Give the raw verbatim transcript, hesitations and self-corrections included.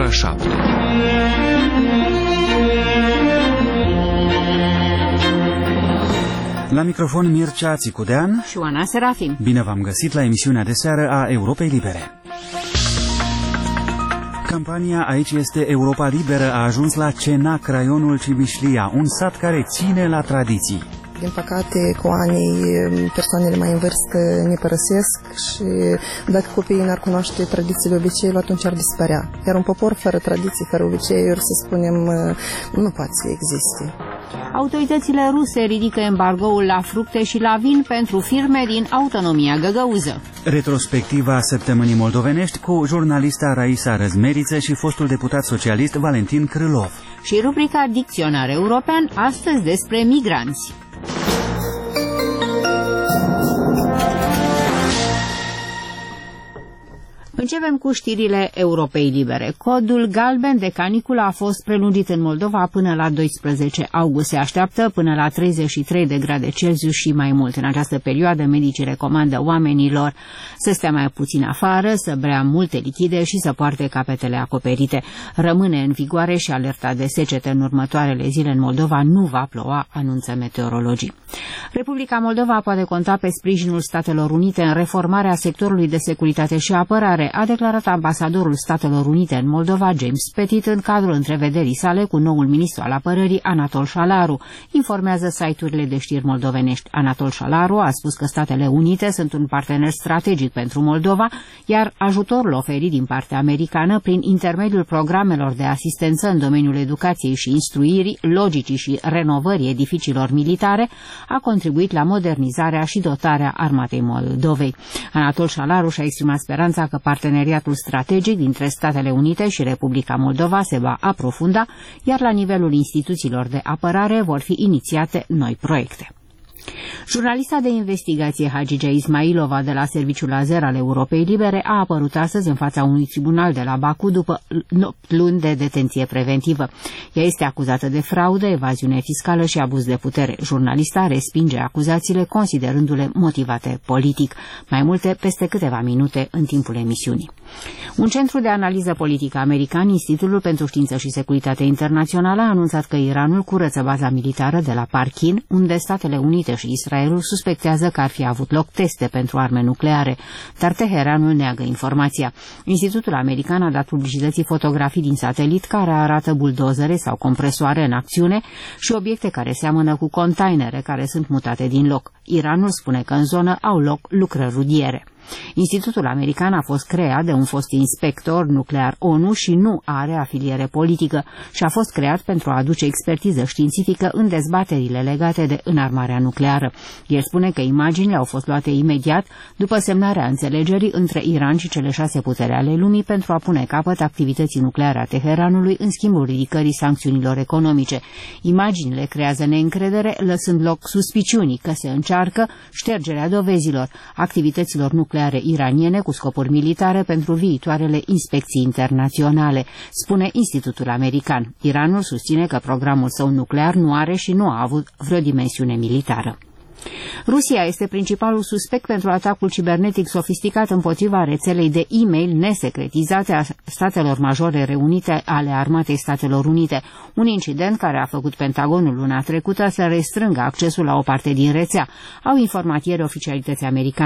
ora șapte. La microfon Mircea Țicudean și Oana Serafim. Bine v-am găsit la emisiunea de seară a Europei Libere. Campania Aici este Europa Liberă a ajuns la Cenac, raionul Cimișlia, un sat care ține la tradiții. Din păcate, cu anii, persoanele mai în vârstă ne părăsesc și dacă copiii n-ar cunoaște tradițiile, obiceiul, atunci ar dispărea. Iar un popor fără tradiții, fără obiceiuri, să spunem, nu poate să existe. Autoritățile ruse ridică embargoul la fructe și la vin pentru firme din autonomia găgăuză. Retrospectiva săptămânii moldovenești cu jurnalista Raisa Răzmeriță și fostul deputat socialist Valentin Crâlov. Și rubrica Dicționar European, astăzi despre migranți. Începem cu știrile Europei Libere. Codul galben de caniculă a fost prelungit în Moldova până la doisprezece august. Se așteaptă până la treizeci și trei de grade Celsius și mai mult. În această perioadă, medicii recomandă oamenilor să stea mai puțin afară, să bea multe lichide și să poarte capetele acoperite. Rămâne în vigoare și alerta de secete în următoarele zile. În Moldova nu va ploua, anunță meteorologii. Republica Moldova poate conta pe sprijinul Statelor Unite în reformarea sectorului de securitate și apărare, a declarat ambasadorul Statelor Unite în Moldova, James Pettit, în cadrul întrevederii sale cu noul ministru al apărării, Anatol Șalaru, informează site-urile de știri moldovenești. Anatol Șalaru a spus că Statele Unite sunt un partener strategic pentru Moldova, iar ajutorul oferit din partea americană prin intermediul programelor de asistență în domeniul educației și instruirii, logicii și renovării edificiilor militare a contribuit la modernizarea și dotarea armatei Moldovei. Anatol Șalaru și-a exprimat speranța că parteneriatul strategic dintre Statele Unite și Republica Moldova se va aprofunda, iar la nivelul instituțiilor de apărare vor fi inițiate noi proiecte. Jurnalista de investigație Hagigea Ismailova de la Serviciul Azer al Europei Libere a apărut astăzi în fața unui tribunal de la Baku după opt luni de detenție preventivă. Ea este acuzată de fraudă, evaziune fiscală și abuz de putere. Jurnalista respinge acuzațiile considerându-le motivate politic. Mai multe peste câteva minute în timpul emisiunii. Un centru de analiză politică american, Institutul pentru Știință și Securitate Internațională, a anunțat că Iranul curăță baza militară de la Parchin, unde Statele Unite și Israelul suspectează că ar fi avut loc teste pentru arme nucleare, dar Teheranul neagă informația. Institutul american a dat publicității fotografii din satelit care arată buldozere sau compresoare în acțiune și obiecte care seamănă cu containere care sunt mutate din loc. Iranul spune că în zonă au loc lucrări rudiere. Institutul american a fost creat de un fost inspector nuclear ONU și nu are afiliere politică și a fost creat pentru a aduce expertiză științifică în dezbaterile legate de înarmarea nucleară. El spune că imaginile au fost luate imediat după semnarea înțelegerii între Iran și cele șase puteri ale lumii pentru a pune capăt activității nucleare a Teheranului în schimbul ridicării sancțiunilor economice. Imaginile creează neîncredere, lăsând loc suspiciunii că se încearcă ștergerea dovezilor activităților nucleare iraniene cu scopuri militare pentru viitoarele inspecții internaționale, spune Institutul American. Iranul susține că programul său nuclear nu are și nu a avut vreo dimensiune militară. Rusia este principalul suspect pentru atacul cibernetic sofisticat împotriva rețelei de e-mail nesecretizate a Statelor Majore Reunite ale Armatei Statelor Unite, un incident care a făcut Pentagonul luna trecută să restrângă accesul la o parte din rețea, au informat ieri oficialități americane.